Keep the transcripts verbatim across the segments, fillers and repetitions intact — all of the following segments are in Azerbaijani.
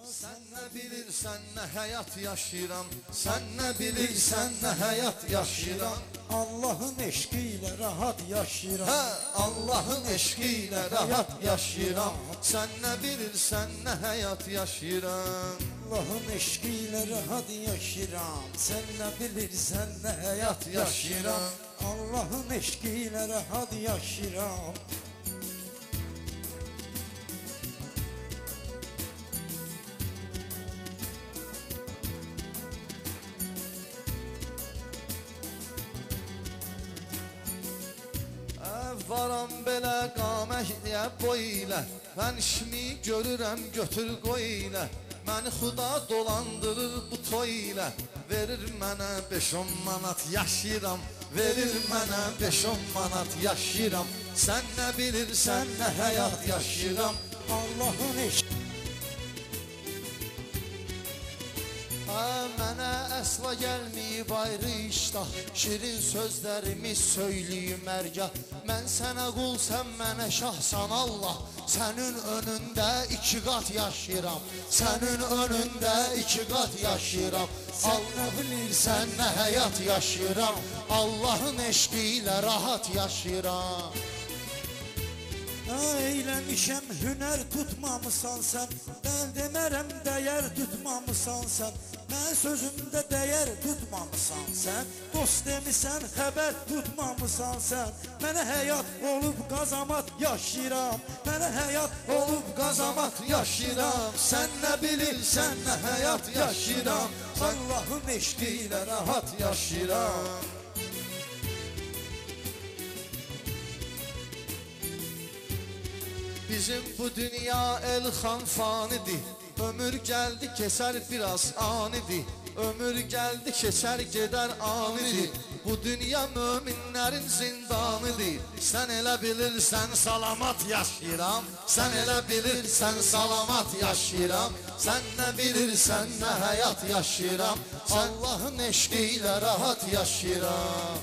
Sen ne bilirsen ne hayat yaşayıram, sen ne bilirsen ne hayat yaşayıram. Allah'ın eşkiyle rahat yaşayıram. He, Allah'ın eşkiyle rahat yaşayıram. Sen ne bilirsen ne hayat yaşayıram. Allah'ın eşkiyle rahat yaşayıram. Sen ne bilirsen ne hayat yaşayıram. Allah'ın eşkiyle rahat yaşayıram. Varam belə qaməkliyə boy ilə, mən işimi görürəm götür qoy ilə. Məni xuda dolandırır bu toy ilə, verir mənə beş on manat yaşayıram, verir mənə beş on manat yaşayıram. Sən nə bilirsən nə həyat yaşayıram. Allah'ın eşki Mənə əsla gəlməyib ayrı iştah, şirin sözlərimi söyləyim ərgah. Mən sənə qul, sən mənə şahsan Allah. Sənin önündə iki qat yaşayıram, sənin önündə iki qat yaşayıram. Sən nə bilirsən nə həyat yaşayıram, Allahın eşqi ilə rahat yaşayıram. Eyləmişəm hünər tutmamısan sən, mən demərəm dəyər tutmamısan sən. Mən sözümdə dəyər tutmamısan sən, dost demisən xəbər tutmamısan sən. Mənə həyat olub qazamat yaşayıram, mənə həyat olub qazamat yaşayıram. Sən nə bilirsən nə həyat yaşayıram, Allahın eşqi ilə rahat yaşayıram. Bizim bu dünya elxan fanidir, ömür gəldi keçər biraz anidir. Ömür gəldi keçər gedər anidir, bu dünya möminlərin zindanıdır. Sən elə bilirsən salamat yaşayıram, sən elə bilirsən salamat yaşayıram. Sən nə bilirsən nə həyat yaşayıram, Allahın eşqi ilə rahat yaşayıram.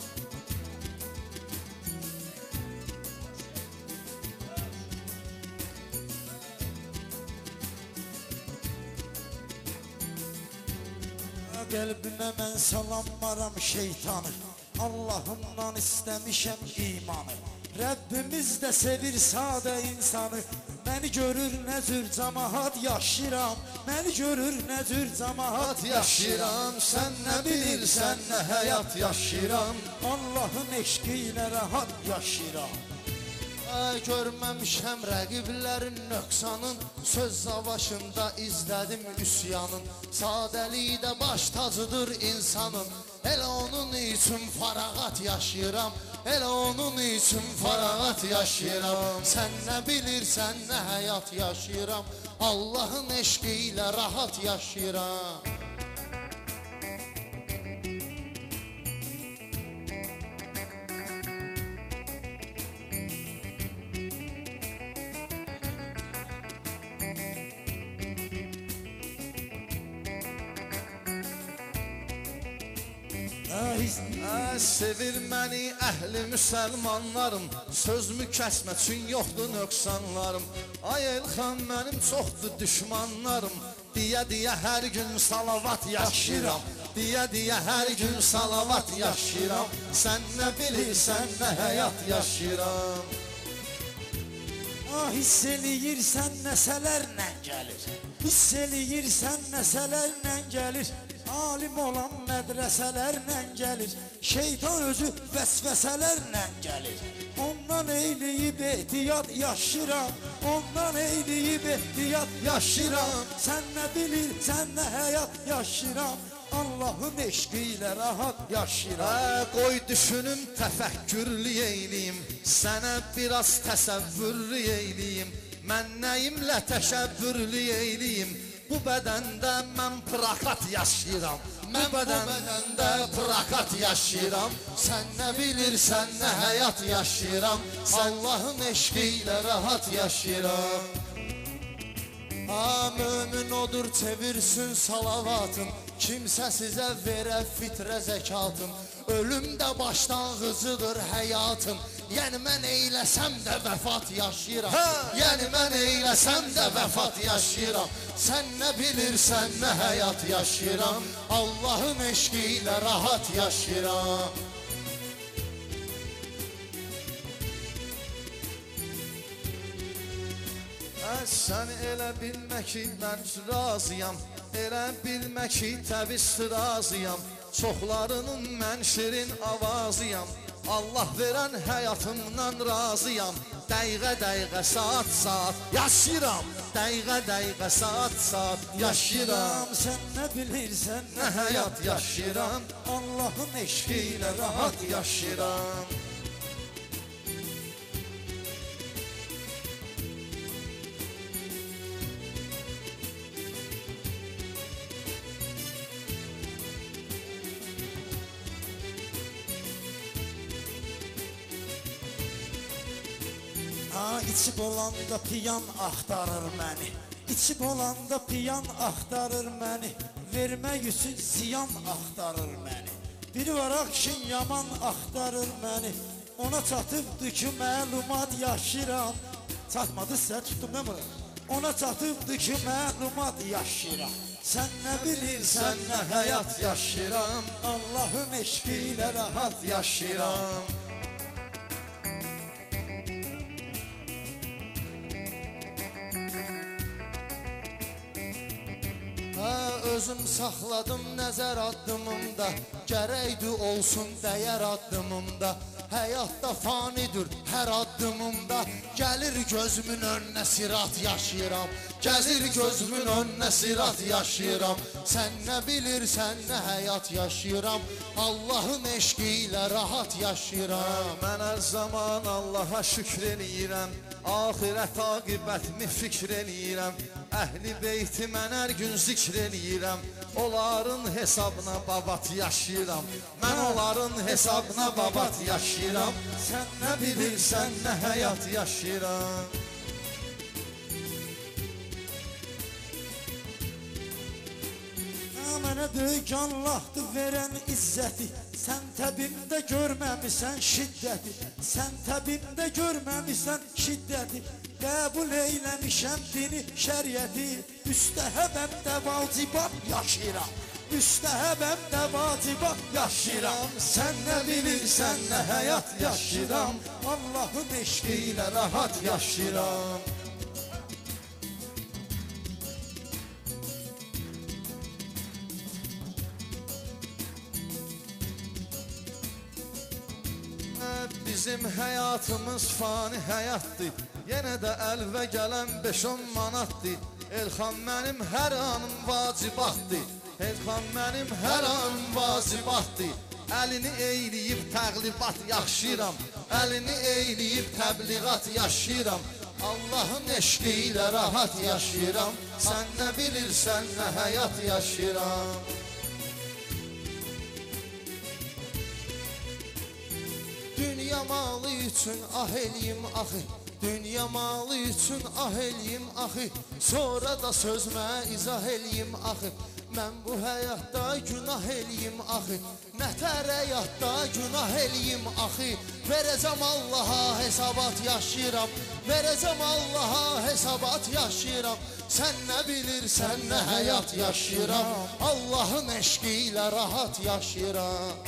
Qəlbimə mən salammaram şeytanı, Allahımdan istəmişəm imanı. Rəbbimiz də sevir sadə insanı, məni görür nə cür camaat yaşayıram, məni görür nə cür camaat yaşayıram. Sən nə bilirsən nə həyat yaşayıram, Allahın eşqi ilə rahat yaşayıram. Görməmişəm rəqiblərin nöqsanın, söz savaşında izlədim üsyanın. Sadəlikdə baş tacıdır insanın, elə onun üçün farağat yaşayıram, elə onun üçün farağat yaşayıram. Sən nə bilirsən nə həyat yaşayıram, Allahın eşqi ilə rahat yaşayıram. Sevir məni əhli müsəlmanlarım, sözümü kəsmə çün yoxdur nöqsanlarım. Ay Elxan mənim çoxdur düşmanlarım, deyə-deyə hər gün salavat yaşayıram, deyə-deyə hər gün salavat yaşayıram. Sən nə bilirsən nə həyat yaşayıram. Hiss eləyirsən nəsələrlə gəlir, hiss eləyirsən nəsələrlə gəlir. Alim olan mədrəsələrlə gəlir, şeytan özü vəsvəsələrlə gəlir. Ondan eyləyib ehtiyat yaşayıram, ondan eyləyib ehtiyat yaşayıram. Sən nə bilirsən nə həyat yaşayıram, Allahın eşqi ilə rahat yaşayıram. Qoy düşünüm təfəkkürlü eyliyim, sənə biraz təsəvvürlü eyliyim. Mən nəyimlə təşəbbürlü eyliyim, bu bədəndə mən prakat yaşayıram, mən bu bədəndə prakat yaşayıram. Sən nə bilirsən nə həyat yaşayıram, Allahın eşqi ilə rahat yaşayıram. Ha, mömin odur çevirsin salavatın, kimsə sizə verə fitrə zəkatın. Ölüm də başlanğıcıdır həyatın, Yəni mən eyləsəm də vəfat yaşayıram. Yəni mən eyləsəm də vəfat yaşayıram. Sən nə bilirsən nə həyat yaşayıram. Allahın eşqi ilə rahat yaşayıram. Sən elə bilmə ki mən razıyam. Elə bilmə ki təviz razıyam. Çoxlarının mən şirin avazıyam. Allah verən həyatımdan razıyam. Dəqiqə dəqiqə saat saat yaşayıram. Dəqiqə dəqiqə saat saat yaşayıram. Sən nə bilirsən nə həyat yaşayıram. Allahın eşqi ilə rahat yaşayıram. Ha, içib olanda piyan axtarır məni. İçib olanda piyan axtarır məni. Vermək üçün ziyan axtarır məni. Biri var akşin yaman axtarır məni. Ona çatıbdı ki məlumat yaşayıram. Çatmadısa tutdum nə bu? Ona çatıbdı ki məlumat yaşayıram. Sən nə bilirsən nə həyat yaşayıram. Allahın eşqi ilə rahat yaşayıram. Özüm saxladım nəzər addımımda. Gərəkdi olsun dəyər addımımda. Həyatda fanidir hər addımımda. Gəlir gözümün önünə sirat yaşayıram. Gəlir gözümün önünə sirat yaşayıram. Sən nə bilirsən nə həyat yaşayıram. Allahın eşqi ilə rahat yaşayıram. Mən hər zaman Allaha şükr eləyirəm. Ahirət aqibətimi fikr eləyirəm. Əhli beyti mən hər gün zikr eləyirəm. Onların hesabına babat yaşayıram. Mən onların hesabına babat yaşayıram. Sən nə bilirsən nə həyat yaşayıram. Mənə böyük Allahdır verən izzəti. Sən təbimdə görməmisən şiddəti. Sən təbimdə görməmisən şiddəti. Qəbul eyləmişəm dini şəriəti. Üstəhəbəm də vacibat yaşayıram. Üstəhəbəm də vacibat yaşayıram. Sən nə bilirsən nə həyat yaşayıram. Allahın eşqi ilə rahat yaşayıram. Bizim həyatımız fani həyatdır. Yenə də əlvə gələn beş on manatdır. Elxan mənim hər anım vacibatdır. Elxan mənim hər anım vacibatdır. Əlini eyləyib təqlibat yaşayıram. Əlini eyləyib təbliğat yaşayıram. Allahın eşqi ilə rahat yaşayıram. Sən nə bilirsən nə həyat yaşayıram. Dünya malı üçün ah eləyim axı. Dünya malı üçün ah eləyim axı. Sonra da sözmə izah eləyim axı. Mən bu həyatda günah eləyim axı. Nətər həyatda günah eləyim axı. Verəcəm Allaha hesabat yaşayıram. Verəcəm Allaha hesabat yaşayıram. Sən nə bilirsən nə həyat yaşayıram. Allahın eşqi ilə rahat yaşayıram.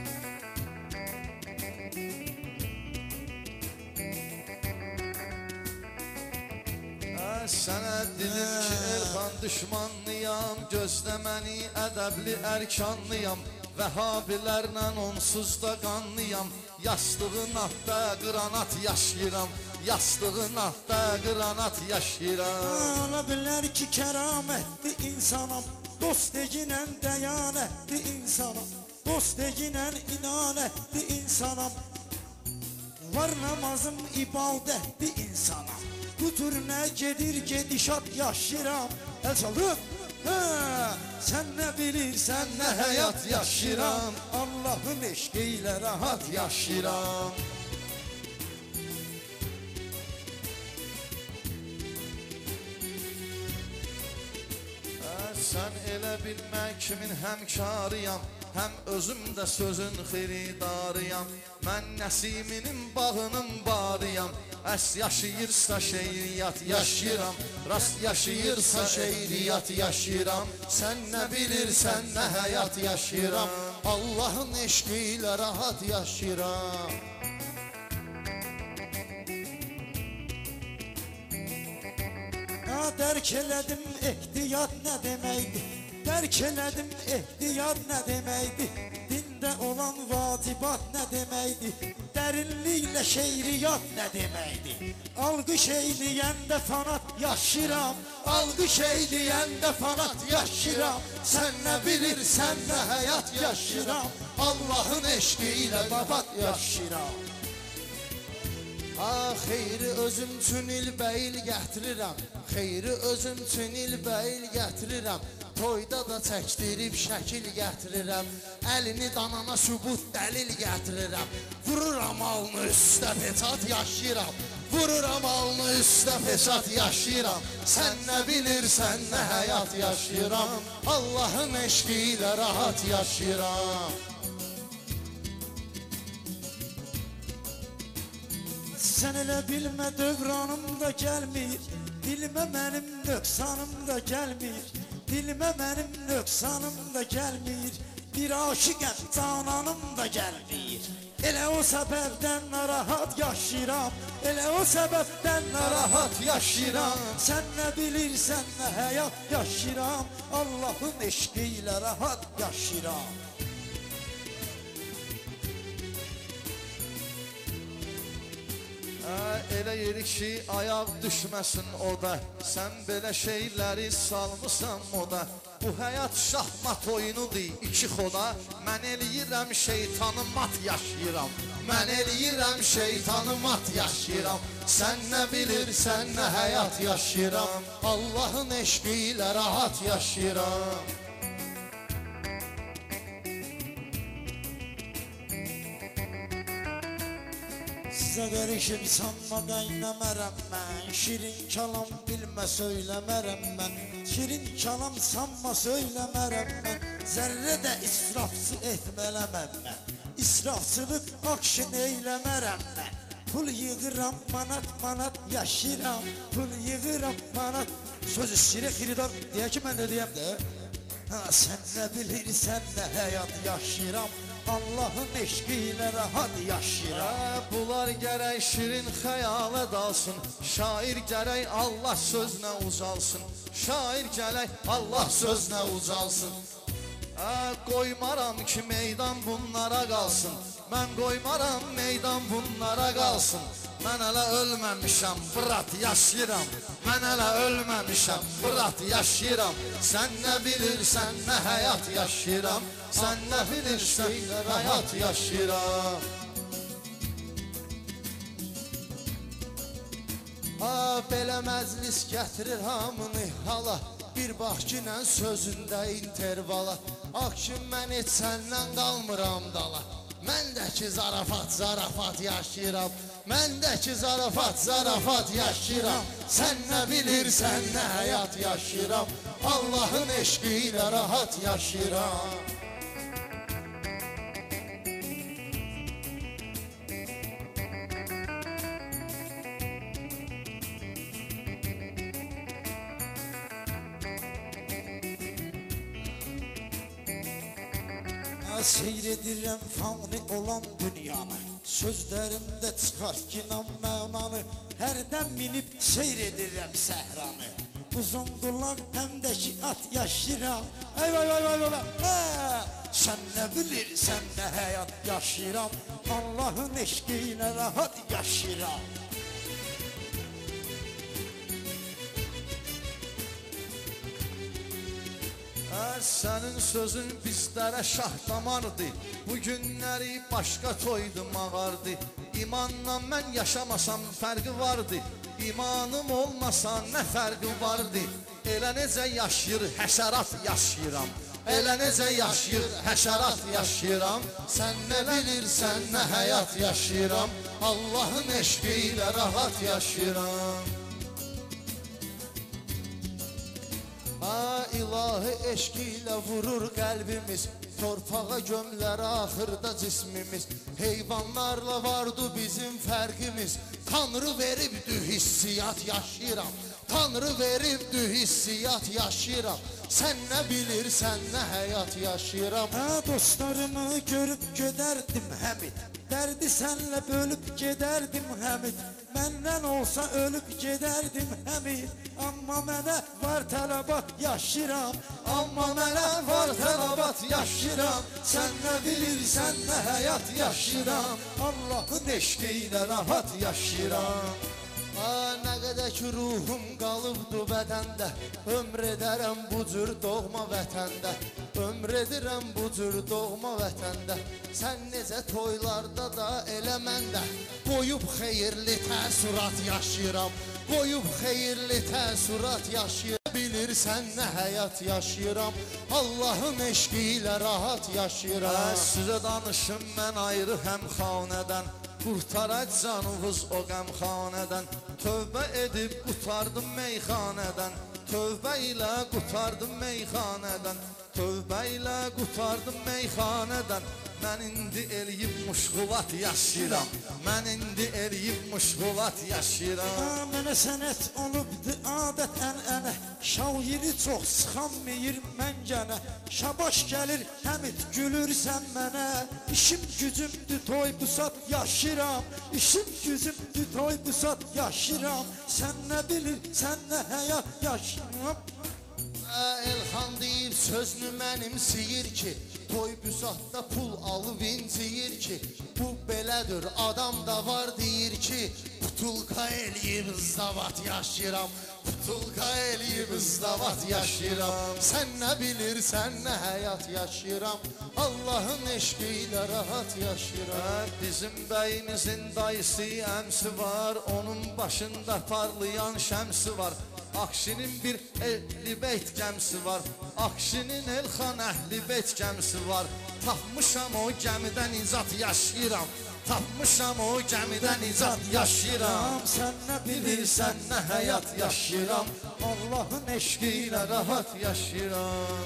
Sənə dedim ki Elxan düşmanlıyam. Gözlə məni ədəbli ərkanlıyam. Vəhabilərlə onsuz da qanlıyam. Yastığın altda qıranat yaşayıram. Yastığın altda qıranat yaşayıram. Ola bilər ki kəramətli insanam. Dost eginən dəyanətli insanam. Dost eginən inanətli insanam. Var namazım ibadətli insanam. Bu tür nə gedir gedişat yaşayıram. El çaldım. Hə, sən nə bilirsən nə həyat yaşayıram. Allahın eşqi ilə rahat yaşayıram. Sən elə bilmək kimin həmkarıyam. həm özüm də sözün xiridarıyam. Mən Nəsiminin bağının barıyam. Əs yaşayırsa şeiriyyat yaşayıram, rast yaşayırsa şeiriyyat yaşayıram. Sən nə bilirsən nə həyat yaşayıram, Allahın eşqi ilə rahat yaşayıram. Dərk elədim ehtiyat nə deməkdir, dərk elədim ehtiyat nə deməkdir, dində olan vacibat nə deməkdir, dərinliklə şeiriyyat nə deməkdir. Alqış eyləyəndə fanat yaşayıram, alqış eyləyəndə fanat yaşayıram. Sən nə bilirsən nə həyat yaşayıram, Allahın eşqi ilə babat yaşayıram. Ah, xeyri özüm üçün ilbəyil gətirirəm, xeyri özüm üçün ilbəyil gətirirəm. Toyda da çəkdirib şəkil gətirirəm, əlini danana sübut dəlil gətirirəm. Vururam alnı üstə peçat yaşayıram, vururam alnı üstə peçat yaşayıram. Sən nə bilirsən nə həyat yaşayıram, Allahın eşqi ilə rahat yaşayıram. Sən elə bilmə dövranım da gəlmir, dilimə mənim nöqsanım da gəlmir, dilimə mənim nöqsanım da gəlmir, bir aşiqəm cananım da gəlmir. Elə o səbəbdən narahat yaşayıram, elə o səbəbdən narahat yaşayıram. Sən nə bilirsən nə həyat yaşayıram, Allahın eşqi ilə rahat yaşayıram. Elə yeri ki ayaq düşməsin o da, sən belə şeyləri salmısan o da. Bu həyat şahmat oyunudur iki xoda, mən eləyirəm şeytanı mat yaşayıram, mən eləyirəm şeytanı mat yaşayıram. Sən nə bilirsən nə həyat yaşayıram, Allahın eşqi ilə rahat yaşayıram. Sizə verişim sanmadan inəmərəm mən, şirin kalam bilmə söyləmərəm mən, şirin kalam sanma söyləmərəm mən, zərrə də israfçı etmələməm mən, israfçılıq akşın eyləmərəm mən. Pul yığıram manat manat yaşayıram, pul yığıram manat. Söz istəyirək xiridar deyə ki mən də deyəm də. Ha, sən nə bilirsən nə həyat yaşayıram, Allahın eşqi ilə rahat yaşayıram. Bunlar gərək şirin xəyala dalsın, şair gərək Allah sözünə ucalsın, şair gərək Allah sözünə ucalsın. Qoymaram ki meydan bunlara qalsın, mən qoymaram meydan bunlara qalsın. Mən hələ ölməmişəm, bırat yaşayıram, mən hələ ölməmişəm, bırat yaşayıram. Sən nə bilirsən nə həyat yaşayıram, sən nə bilirsən nə həyat yaşayıram. Belə məclis gətirir hamını hala, bir bax ki nə sözündə intervala. Akşın mən heç səndən qalmıram dala, mən də ki zarafat zarafat yaşayıram, mən də ki zarafat zarafat yaşayıram. Sən nə bilirsən nə həyat yaşayıram, Allahın eşqi ilə rahat yaşayıram. Seyr edirəm fani olan dünyanı, sözlərimdə çıxar ki nam mənanı, hərdən minib seyr edirəm səhranı. Uzun qulaq həm də ki at yaşayıram, ay vay vay vay vay. Sən nə bilirsən nə həyat yaşayıram, Allahın eşqi ilə rahat yaşayıram. Sənin sözün bizlərə şah damardı, bu günləri başqa toydu mağardı. İmanla mən yaşamasam fərqi vardı, imanım olmasa nə fərqi vardı. Elə necə yaşayır həşərat yaşayıram, elə necə yaşayır həşərat yaşayıram. Sən nə bilirsən nə həyat yaşayıram, Allahın eşqi ilə rahat yaşayıram. Ha, ilahi eşqi ilə vurur qəlbimiz, torpağa gömlər axırda cismimiz. Heyvanlarla vardı bizim fərqimiz. Tanrı veribdü hissiyat yaşayıram. Tanrı veribdü hissiyat yaşayıram. Sən nə bilirsən, nə həyat yaşayıram. Hə, dostlarımı görüb gedərdim həmid. Dərdi sənlə bölüb gedərdim həmid. Məndən olsa ölüb gedərdim həmid. Amma mənə var tələbat yaşayıram. Amma mənə var tələbat yaşayıram. Sən nə bilirsən, nə həyat yaşayıram. Allahın eşqi ilə rahat yaşayıram. Aa, nə qədər ki ruhum qalıbdı bədəndə, ömr edərəm bu cür doğma vətəndə. Ömr edirəm bu cür doğma vətəndə. Sən necə toylarda da elə məndə. Qoyub xeyirli təəssürat yaşayıram. Qoyub xeyirli təəssürat yaşayıram. Bilirsən nə həyat yaşayıram. Allahın eşqi ilə rahat yaşayıram. Sizə danışım mən ayrı həm xanədən. Qurtaraq canınız o qəmxanədən. Tövbə edib qutardım meyxanədən. Tövbə ilə qutardım meyxanədən. Tövbə ilə qutardım meyxanədən. Mən indi eləyib muşğulat yaşayıram. Mən indi eləyib muşğulat yaşayıram. Ha, mənə sənət olubdu adət ənənə. Şairi çox sıxanmayır məncənə. Şabaş gəlir həmid gülürsən mənə. İşim gücümdür toy busat yaşayıram. İşim gücümdür toy busat yaşayıram. Sən nə bilir, sən nə həyat yaşayıram. Elxan deyib sözünü mənim siyir ki, toy büsatda pul alıb inciyir ki, bu belədir adam da var deyir ki, putulka eləyib ızdavat yaşayıram. Putulka eləyib ızdavat yaşayıram. Sən nə bilirsən, nə həyat yaşayıram. Allahın eşqi ilə rahat yaşayıram. Bizim bəyimizin dayısı əmsi var, onun başında parlayan şəmsi var. Akşinin bir əhli beyt gəmisi var. Akşinin Elxan əhli beyt gəmisi var. Tapmışam o gəmidən icat yaşayıram. Tapmışam o gəmidən icat yaşayıram. Sən nə bilirsən, nə həyat yaşayıram. Allahın eşqi ilə rahat yaşayıram.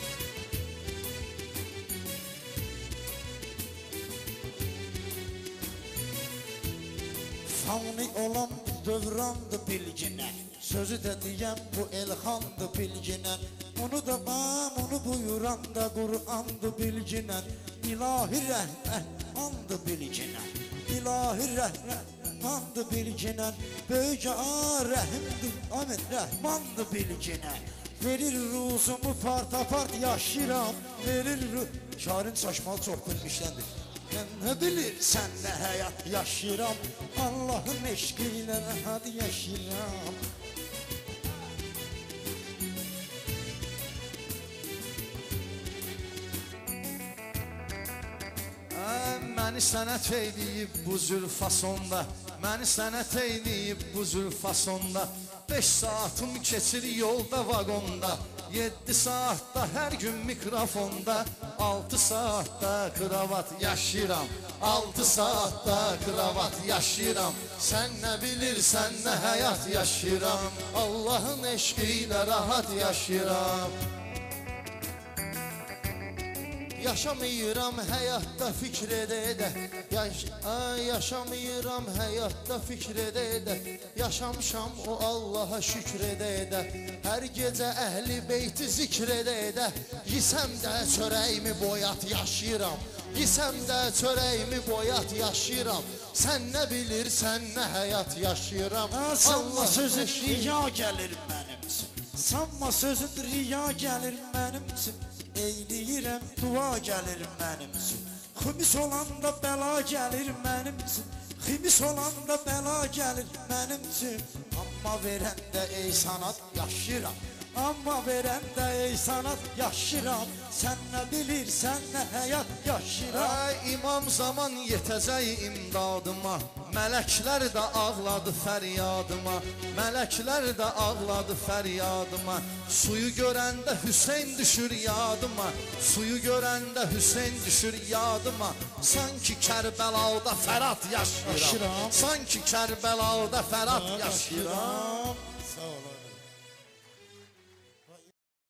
Fani olan dövrandı bilginə. Sözü də deyəm bu Elxandı bilginə. Onu da mən, onu buyuran da Qur'andı bilginə. İlahi rəhmandı bilginə. İlahi rəhmandı bilginə. Böyücə rəhimdir, amin rəhmandı bilginə. Verir ruzumu parta part yaşayıram. Verir ruzumu. Şairin saçmalı çox bilmişləndir. Mən nə bilirsən, nə həyat yaşayıram. Allahın eşqi ilə rahat yaşayıram. Məni sənət eyləyib bu cür fasonda. Məni sənət eyləyib bu cür fasonda. Beş saatım keçir yolda vagonda. Yeddi saatda hər gün mikrofonda. Altı saatda kravat yaşayıram. Altı saatda kravat yaşayıram. Sən nə bilirsən, nə həyat yaşayıram. Allahın eşqi ilə rahat yaşayıram. Yaşamayıram həyatda fikr edə-edə. Yaş Yaşamayıram həyatda fikr edə-edə. Yaşamışam o Allaha şükr edə-edə. Hər gecə əhli beyti zikr edə-edə. Yisəm də çörəyimi boyat yaşayıram. Yisəm də çörəyimi boyat yaşayıram. Sən nə bilirsən, nə həyat yaşayıram. Sanma sözün riya gəlir mənim üçün. Sanma sözün riya gəlir mənim üçün. Eyləyirəm, dua gəlir mənim üçün. Ximis olanda bəla gəlir mənim üçün. Ximis olanda bəla gəlir mənim üçün. Amma verəndə ey sanat yaşayıram. Amma verəndə ey sanat yaşayıram. Sən nə bilirsən, nə həyat yaşayıram. Ay imam zaman yetəcək imdadıma. Mələklər də ağladı fəryadıma. Mələklər də ağladı fəryadıma. Suyu görəndə Hüseyn düşür yadıma. Suyu görəndə Hüseyn düşür yadıma. Sanki Kərbəlada Fərat yaşayıram. Sanki Kərbəlada Fərat yaşayıram.